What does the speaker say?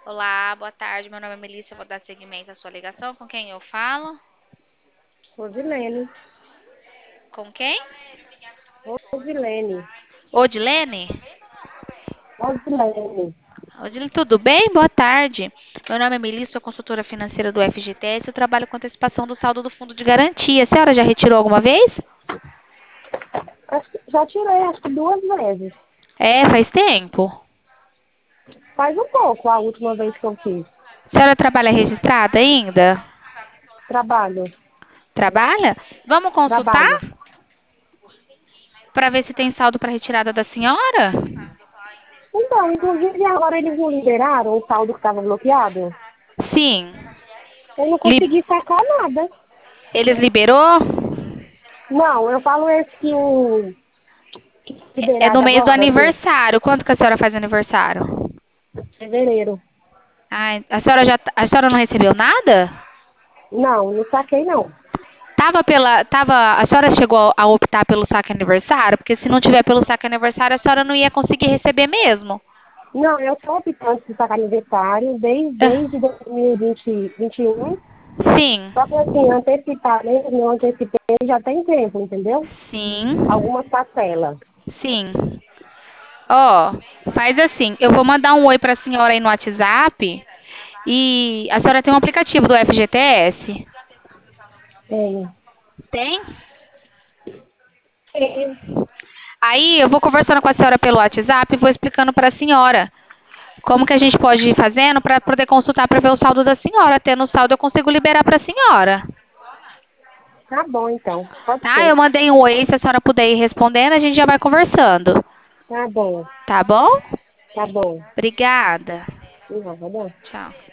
Olá, boa tarde. Meu nome é Melissa. Eu vou dar seguimento à sua ligação. Com quem eu falo? Rosilene. Com quem? Rosilene. Odilene? Rosilene. Odilene, tudo bem? Boa tarde. Meu nome é Melissa, sou consultora financeira do FGTS. Eu trabalho com antecipação do saldo do fundo de garantia. A senhora já retirou alguma vez? Já tirei, acho que 2 vezes. É, faz tempo. Faz um pouco a última vez que eu fiz. A senhora trabalha registrada ainda? Trabalho. Trabalha? Vamos consultar Trabalho. para ver se tem saldo para retirada da senhora? Então, inclusive agora eles não liberaram o saldo que estava bloqueado. Sim. Eu não Li- consegui sacar nada. Eles liberou? Não, eu falo esse que É no liberaram mês do agora, assim, aniversário. Quanto que a senhora faz aniversário? fevereiro. Ai, a senhora não recebeu nada? Não, não saquei não. A senhora chegou a optar pelo saque aniversário? Porque se não tiver pelo saque aniversário, a senhora não ia conseguir receber mesmo. Não, eu estou optando por sacar aniversário desde Ah, 2021. sim, Só que assim, antecipar mesmo, eu antecipei já tem tempo, entendeu? sim, Algumas parcelas. sim. Ó, faz assim, eu vou mandar um oi pra senhora aí no WhatsApp e a senhora tem um aplicativo do FGTS? É, Tem? é, Aí eu vou conversando com a senhora pelo WhatsApp e vou explicando para a senhora como que a gente pode ir fazendo para poder consultar para ver o saldo da senhora. Tendo o saldo eu consigo liberar para a senhora. tá bom então, pode Tá? ser. Eu mandei um oi, se a senhora puder ir respondendo, a gente já vai conversando. Tá bom, Tá bom? tá bom. Obrigada. Não, tá bom. Tchau.